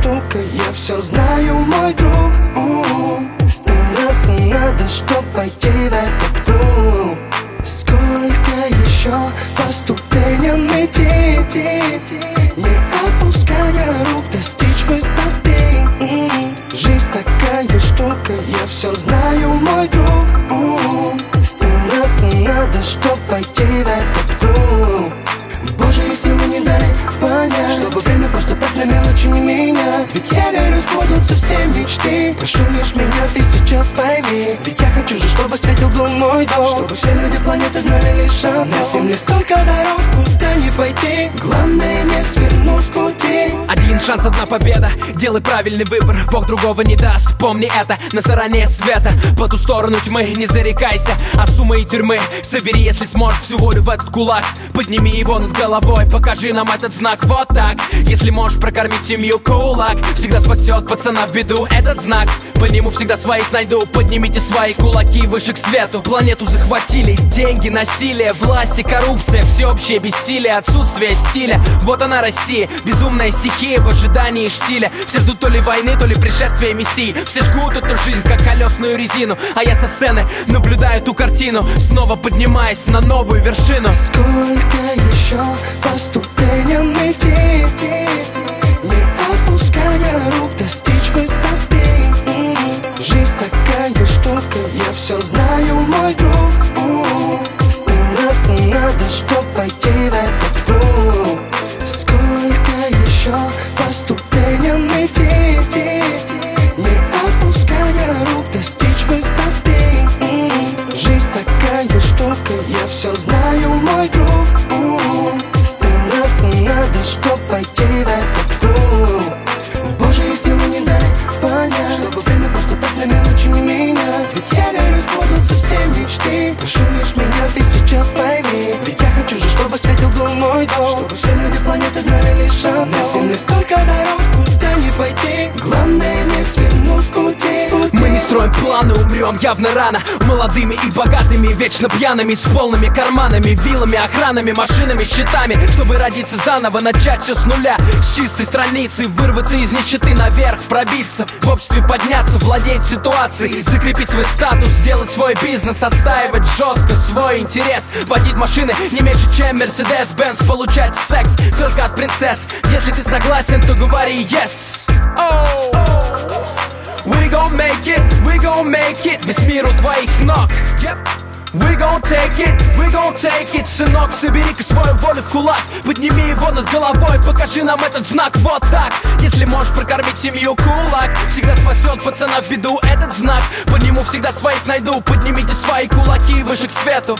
штука, я все знаю, мой друг. Стараться надо, чтоб войти в этот круг. Сколько еще по ступеням идти, не опуская рук, достичь высоты. Жизнь такая штука, я все знаю, мой друг. Стараться надо, чтоб войти в этот круг. Божьи силы не дали понять, чтобы время просто так на мелочи не менять. Ведь я верю, сбудутся все мечты. Прошу лишь меня, ты сейчас пойми. Ведь я хочу же, чтобы светил дом мой дом, чтобы все люди планеты знали лишь одно: на земле столько дорог, куда не пойти. Главное не свернуть с пути. Один шанс, одна победа. Делай правильный выбор, Бог другого не даст. Помни это, на стороне света, по ту сторону тьмы. Не зарекайся от суммы и тюрьмы. Собери, если сможешь, всю волю в этот кулак. Подними его над головой, покажи нам этот знак. Вот так. Если можешь прокормить семью, кулак всегда спасет пацана в беду. Этот знак, по нему всегда своих найду. Поднимите свои кулаки выше к свету. Планету захватили деньги, насилие, власть и коррупция, всеобщее бессилие, отсутствие стиля. Вот она, Россия, безумная стихия в ожидании штиля. Все ждут то ли войны, то ли пришествия мессии. Все жгут эту жизнь, как колесную резину. А я со сцены наблюдаю ту картину, снова поднимаясь на новую вершину. Сколько еще по ступеням идти, не опуская рук, достичь высоты. Жизнь такая штука, я все знаю, мой друг. Стараться надо, чтоб войти в этот круг. Сколько еще по ступеням идти, не опуская рук, достичь высоты. Жизнь такая штука, я все знаю, мой друг. Стараться надо, чтоб войти в этот круг. Божьи силы не дали понять, чтобы время просто так на мелочи не менять. Ведь я верю, сбудутся все мечты. Прошу лишь меня, ты сейчас пойми. Ведь я хочу же, чтобы светил дом мой дом, чтобы все люди планеты знали лишь одно: на земле столько дорог, куда не пойти. Главное не свернуть с пути. Мы не строим планы, умрем явно рано. Молодыми и богатыми, вечно пьяными, с полными карманами, виллами, охранами, машинами, счетами. Чтобы родиться заново, начать все с нуля, с чистой страницы, вырваться из нищеты наверх, пробиться, в обществе подняться, владеть ситуацией, закрепить свой статус, сделать свой бизнес, отстаивать жестко свой интерес, водить машины не меньше, чем Mercedes-Benz, получать секс только от принцесс. Если ты согласен, то говори yes. We gon' make it, we gon' make it. Весь мир у твоих ног. We gon' take it, сынок, собери-ка свою волю в кулак. Подними его над головой, покажи нам этот знак. Вот так. Если можешь прокормить семью, кулак всегда спасет пацана в беду. Этот знак, по нему всегда своих найду. Поднимите свои кулаки выше к свету.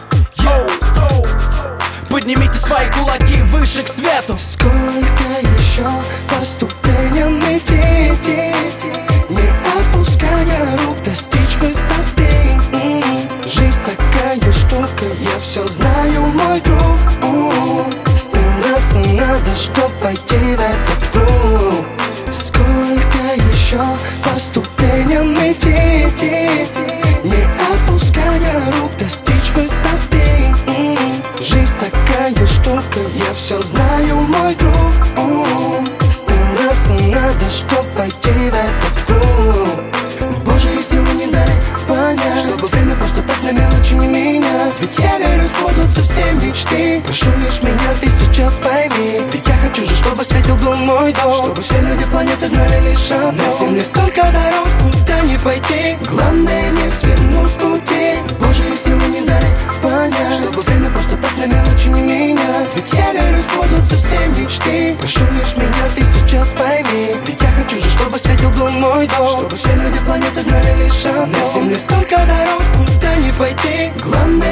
Поднимите свои кулаки выше к свету. Сколько еще по ступеням идти, не опуская рук, достичь высоты. Жизнь такая штука, я все знаю, мой друг. Стараться надо, чтоб войти в этот круг. Сколько еще по ступеням идти, не опуская рук, достичь высоты. Жизнь такая штука, я все знаю, мой друг. Стараться надо, чтоб войти в этот круг. Божьи силы не дали понять, чтобы время просто так на мелочи не менять. Ведь я верю, сбудутся все мечты. Прошу лишь меня, ты сейчас пойми. Ведь я хочу же, чтобы светил дом мой дом, чтобы все люди планеты знали лишь одно: на земле столько дорог, куда не пойти. Главное не свернуть с пути. Божьи силы не дали понять, чтобы время просто так на мелочи не менять. Ведь я верю, сбудутся все мечты. Прошу лишь меня, ты сейчас пойми. Ведь я хочу же, чтобы светил дом мой дом, чтобы все люди планеты знали лишь одно: на земле столько дорог, куда не пойти. Главное